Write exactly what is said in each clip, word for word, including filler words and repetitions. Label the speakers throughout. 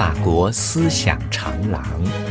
Speaker 1: 法国思想长廊。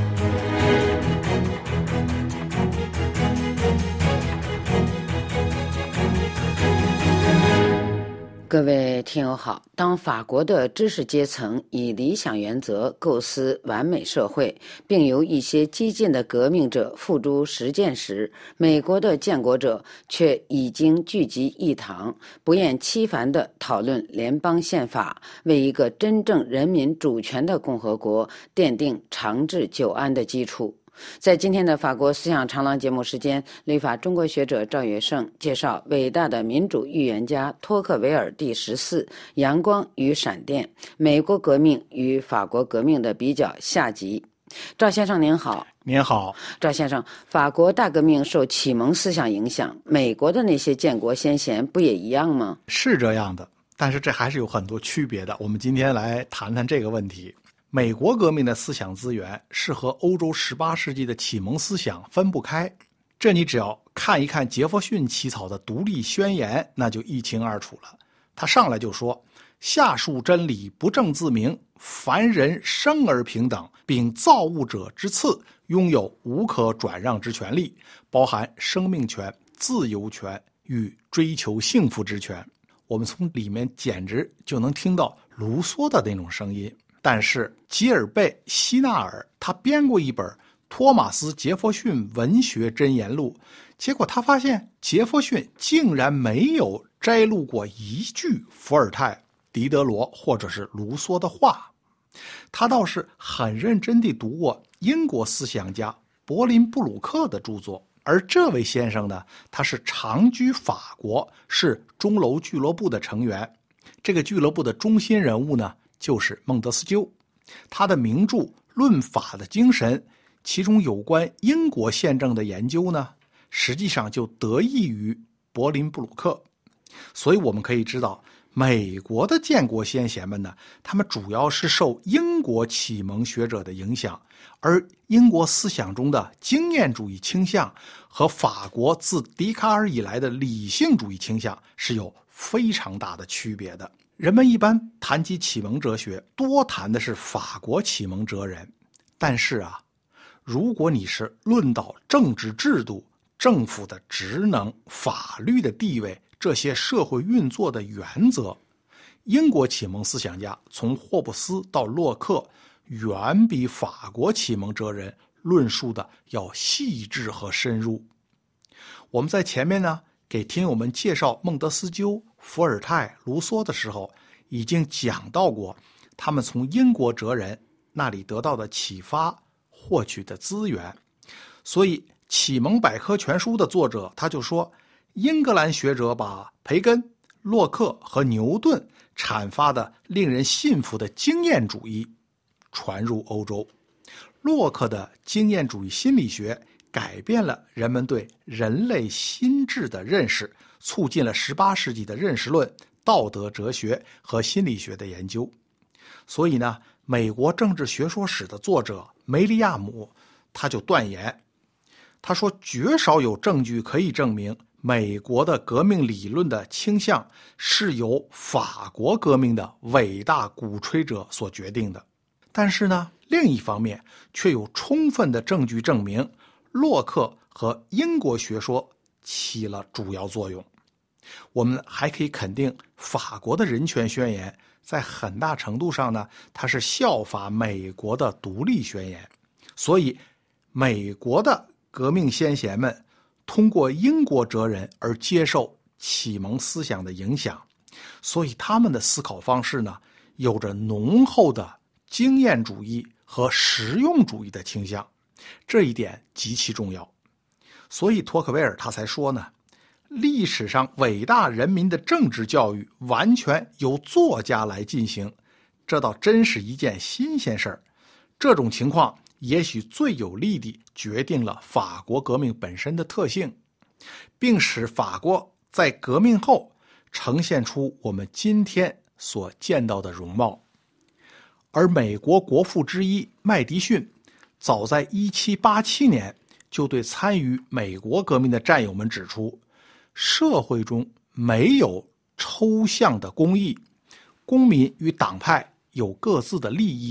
Speaker 2: 各位听友好，当法国的知识阶层以理想原则构思完美社会，并由一些激进的革命者付诸实践时，美国的建国者却已经聚集一堂，不厌其烦地讨论联邦宪法，为一个真正人民主权的共和国奠定长治久安的基础。在今天的法国思想长廊节目时间，旅法中国学者赵月胜介绍伟大的民主预言家托克维尔第十四阳光与闪电，美国革命与法国革命的比较下集。赵先生您好。
Speaker 3: 您好。
Speaker 2: 赵先生，法国大革命受启蒙思想影响，美国的那些建国先贤不也一样吗？
Speaker 3: 是这样的，但是这还是有很多区别的。我们今天来谈谈这个问题。美国革命的思想资源是和欧洲十八世纪的启蒙思想分不开，这你只要看一看杰弗逊起草的独立宣言，那就一清二楚了。他上来就说，下述真理不证自明，凡人生而平等，并造物者之赐，拥有无可转让之权利，包含生命权、自由权与追求幸福之权。我们从里面简直就能听到卢梭的那种声音。但是吉尔贝·希纳尔他编过一本《托马斯·杰弗逊文学箴言录》，结果他发现杰弗逊竟然没有摘录过一句伏尔泰、狄德罗或者是卢梭的话。他倒是很认真地读过英国思想家柏林布鲁克的著作，而这位先生呢，他是长居法国，是钟楼俱乐部的成员。这个俱乐部的中心人物呢，就是孟德斯鸠。他的名著《论法的精神》，其中有关英国宪政的研究呢，实际上就得益于柏林布鲁克。所以我们可以知道，美国的建国先贤们呢，他们主要是受英国启蒙学者的影响，而英国思想中的经验主义倾向和法国自笛卡尔以来的理性主义倾向是有非常大的区别的。人们一般谈及启蒙哲学，多谈的是法国启蒙哲人。但是啊，如果你是论到政治制度、政府的职能、法律的地位，这些社会运作的原则，英国启蒙思想家从霍布斯到洛克，远比法国启蒙哲人论述的要细致和深入。我们在前面呢，给听友们介绍孟德斯鸠、伏尔泰、卢梭的时候，已经讲到过他们从英国哲人那里得到的启发、获取的资源。所以启蒙百科全书的作者他就说，英格兰学者把培根、洛克和牛顿阐发的令人信服的经验主义传入欧洲。洛克的经验主义心理学改变了人们对人类心智的认识，促进了十八世纪的认识论、道德哲学和心理学的研究。所以呢，美国政治学说史的作者梅利亚姆他就断言，他说绝少有证据可以证明美国的革命理论的倾向是由法国革命的伟大鼓吹者所决定的。但是呢，另一方面却有充分的证据证明洛克和英国学说起了主要作用。我们还可以肯定，法国的人权宣言在很大程度上呢，它是效法美国的独立宣言。所以美国的革命先贤们通过英国哲人而接受启蒙思想的影响，所以他们的思考方式呢，有着浓厚的经验主义和实用主义的倾向，这一点极其重要。所以托克维尔他才说呢，历史上伟大人民的政治教育完全由作家来进行，这倒真是一件新鲜事儿。这种情况也许最有力地决定了法国革命本身的特性，并使法国在革命后呈现出我们今天所见到的容貌。而美国国父之一麦迪逊早在一七八七年就对参与美国革命的战友们指出，社会中没有抽象的公义，公民与党派有各自的利益，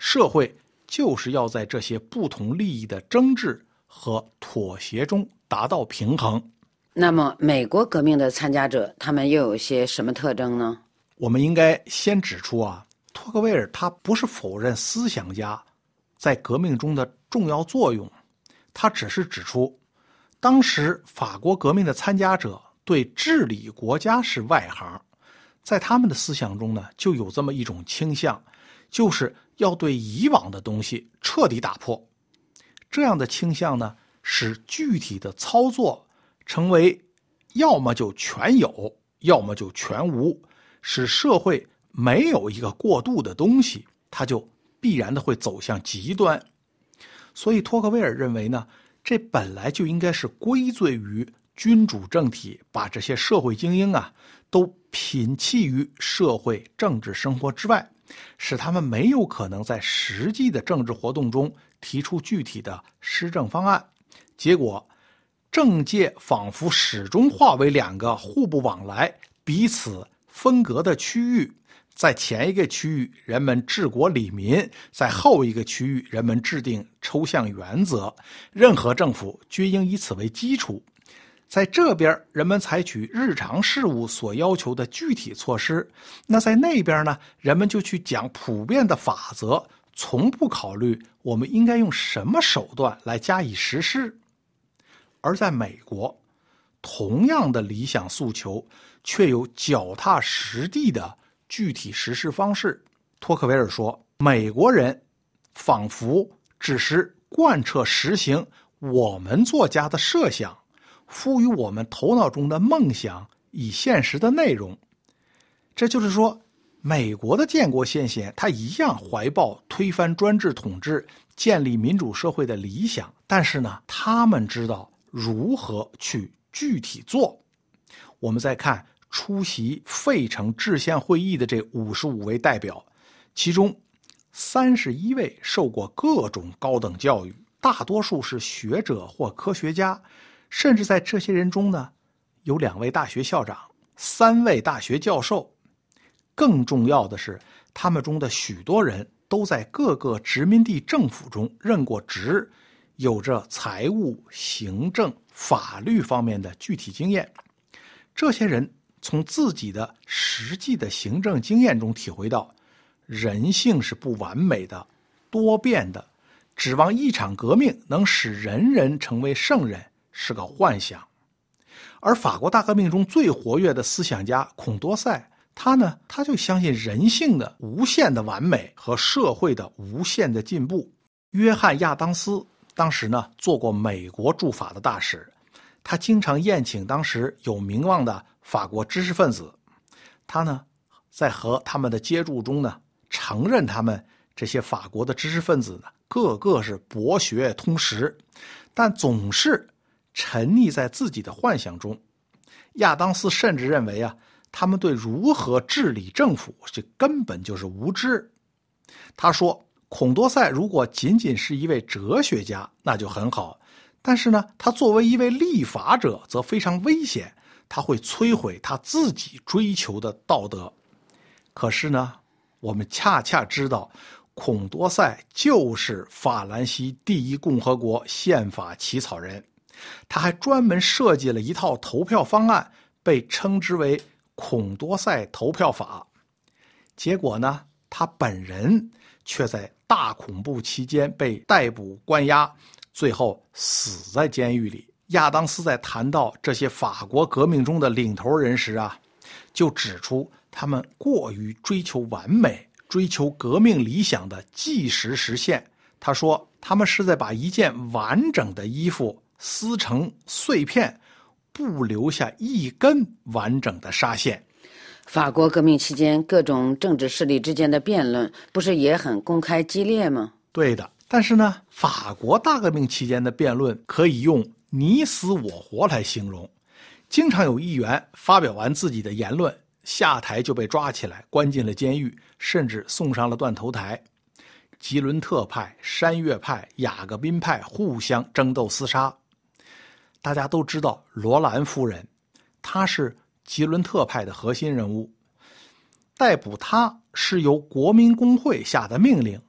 Speaker 3: 社会就是要在这些不同利益的争执和妥协中达到平衡。
Speaker 2: 那么美国革命的参加者，他们又有些什么特征呢？
Speaker 3: 我们应该先指出啊，托克维尔他不是否认思想家在革命中的重要作用，他只是指出当时法国革命的参加者对治理国家是外行，在他们的思想中呢，就有这么一种倾向，就是要对以往的东西彻底打破。这样的倾向呢，使具体的操作成为要么就全有，要么就全无，使社会没有一个过渡的东西，它就必然的会走向极端。所以托克维尔认为呢，这本来就应该是归罪于君主政体，把这些社会精英啊都摒弃于社会政治生活之外，使他们没有可能在实际的政治活动中提出具体的施政方案。结果政界仿佛始终化为两个互不往来、彼此分隔的区域，在前一个区域人们治国理民，在后一个区域人们制定抽象原则，任何政府均应以此为基础。在这边人们采取日常事务所要求的具体措施，那在那边呢，人们就去讲普遍的法则，从不考虑我们应该用什么手段来加以实施。而在美国，同样的理想诉求却有脚踏实地的具体实施方式。托克维尔说，美国人仿佛只是贯彻实行我们作家的设想，赋予我们头脑中的梦想以现实的内容。这就是说，美国的建国先贤他一样怀抱推翻专制统治、建立民主社会的理想，但是呢，他们知道如何去具体做。我们再看出席费城制宪会议的这五十五位代表，其中三十一位受过各种高等教育，大多数是学者或科学家，甚至在这些人中呢，有两位大学校长，三位大学教授。更重要的是，他们中的许多人都在各个殖民地政府中任过职，有着财务、行政、法律方面的具体经验。这些人从自己的实际的行政经验中体会到，人性是不完美的、多变的，指望一场革命能使人人成为圣人是个幻想。而法国大革命中最活跃的思想家孔多塞，他呢，他就相信人性的无限的完美和社会的无限的进步。约翰亚当斯当时呢做过美国驻法的大使，他经常宴请当时有名望的法国知识分子，他呢在和他们的接触中呢，承认他们这些法国的知识分子呢，个个是博学通识，但总是沉溺在自己的幻想中。亚当斯甚至认为啊，他们对如何治理政府这根本就是无知。他说，孔多塞如果仅仅是一位哲学家那就很好，但是呢，他作为一位立法者则非常危险，他会摧毁他自己追求的道德。可是呢，我们恰恰知道，孔多塞就是法兰西第一共和国宪法起草人，他还专门设计了一套投票方案，被称之为孔多塞投票法。结果呢，他本人却在大恐怖期间被逮捕关押，最后死在监狱里。亚当斯在谈到这些法国革命中的领头人时啊，就指出他们过于追求完美，追求革命理想的即时实现。他说，他们是在把一件完整的衣服撕成碎片，不留下一根完整的纱线。
Speaker 2: 法国革命期间，各种政治势力之间的辩论不是也很公开激烈吗？
Speaker 3: 对的，但是呢，法国大革命期间的辩论可以用你死我活来形容。经常有议员发表完自己的言论，下台就被抓起来，关进了监狱，甚至送上了断头台。吉伦特派、山岳派、雅各宾派互相争斗厮杀。大家都知道罗兰夫人，她是吉伦特派的核心人物，逮捕她是由国民公会下的命令，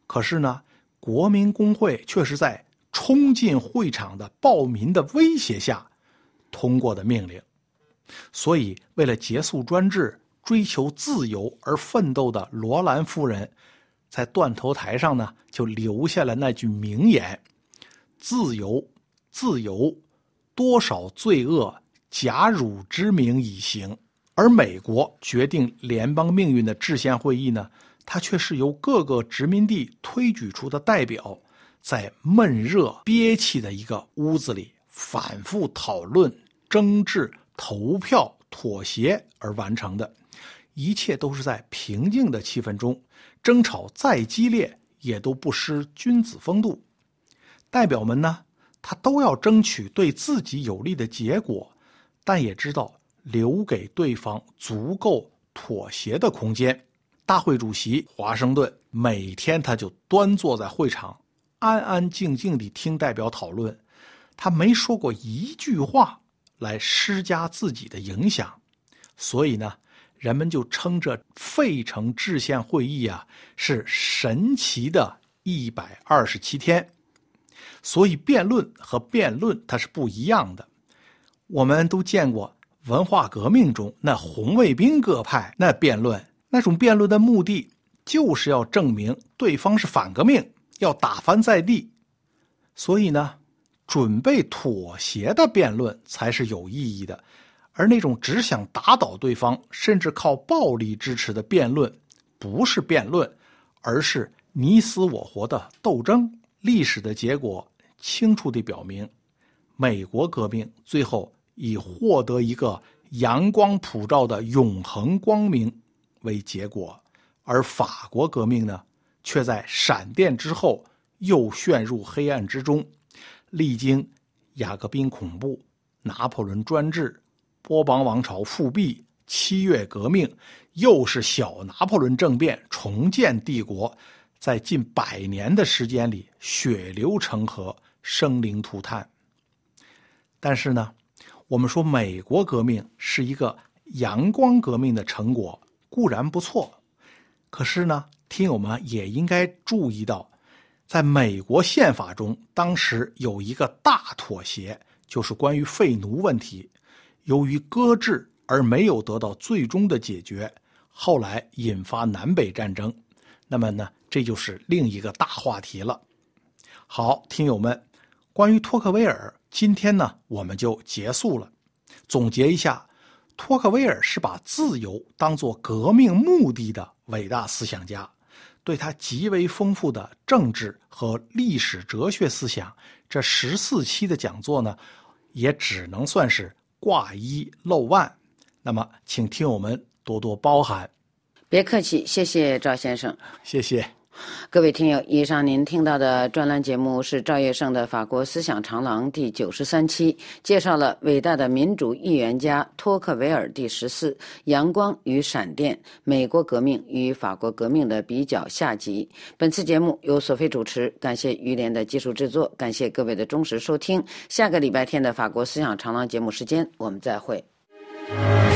Speaker 3: 可是呢，国民工会却是在冲进会场的暴民的威胁下通过的命令。所以为了结束专制，追求自由而奋斗的罗兰夫人在断头台上呢，就留下了那句名言：自由，自由，多少罪恶假汝之名以行。而美国决定联邦命运的制宪会议呢，它却是由各个殖民地推举出的代表，在闷热憋气的一个屋子里反复讨论、争执、投票、妥协而完成的。一切都是在平静的气氛中，争吵再激烈也都不失君子风度。代表们呢，他都要争取对自己有利的结果，但也知道留给对方足够妥协的空间。大会主席华盛顿每天他就端坐在会场，安安静静地听代表讨论，他没说过一句话来施加自己的影响。所以呢，人们就称这费城制宪会议啊是神奇的一百二十七天。所以辩论和辩论它是不一样的。我们都见过文化革命中那红卫兵各派那辩论，那种辩论的目的就是要证明对方是反革命，要打翻在地。所以呢，准备妥协的辩论才是有意义的，而那种只想打倒对方甚至靠暴力支持的辩论不是辩论，而是你死我活的斗争。历史的结果清楚地表明，美国革命最后以获得一个阳光普照的永恒光明为结果，而法国革命呢，却在闪电之后又陷入黑暗之中，历经雅各宾恐怖、拿破仑专制、波旁王朝复辟、七月革命，又是小拿破仑政变重建帝国，在近百年的时间里血流成河，生灵涂炭。但是呢，我们说美国革命是一个阳光革命的成果，固然不错，可是呢，听友们也应该注意到，在美国宪法中当时有一个大妥协，就是关于废奴问题，由于搁置而没有得到最终的解决，后来引发南北战争。那么呢，这就是另一个大话题了。好，听友们，关于托克维尔，今天呢我们就结束了。总结一下，托克维尔是把自由当作革命目的的伟大思想家，对他极为丰富的政治和历史哲学思想，这十四期的讲座呢，也只能算是挂一漏万。那么请听友们多多包涵。
Speaker 2: 别客气，谢谢赵先生。
Speaker 3: 谢谢。
Speaker 2: 各位听友，以上您听到的专栏节目是赵业胜的《法国思想长廊》第九十三期，介绍了伟大的民主预言家托克维尔第十四阳光与闪电，美国革命与法国革命的比较下集。本次节目由索菲主持，感谢于连的技术制作，感谢各位的忠实收听。下个礼拜天的《法国思想长廊》节目时间，我们再会。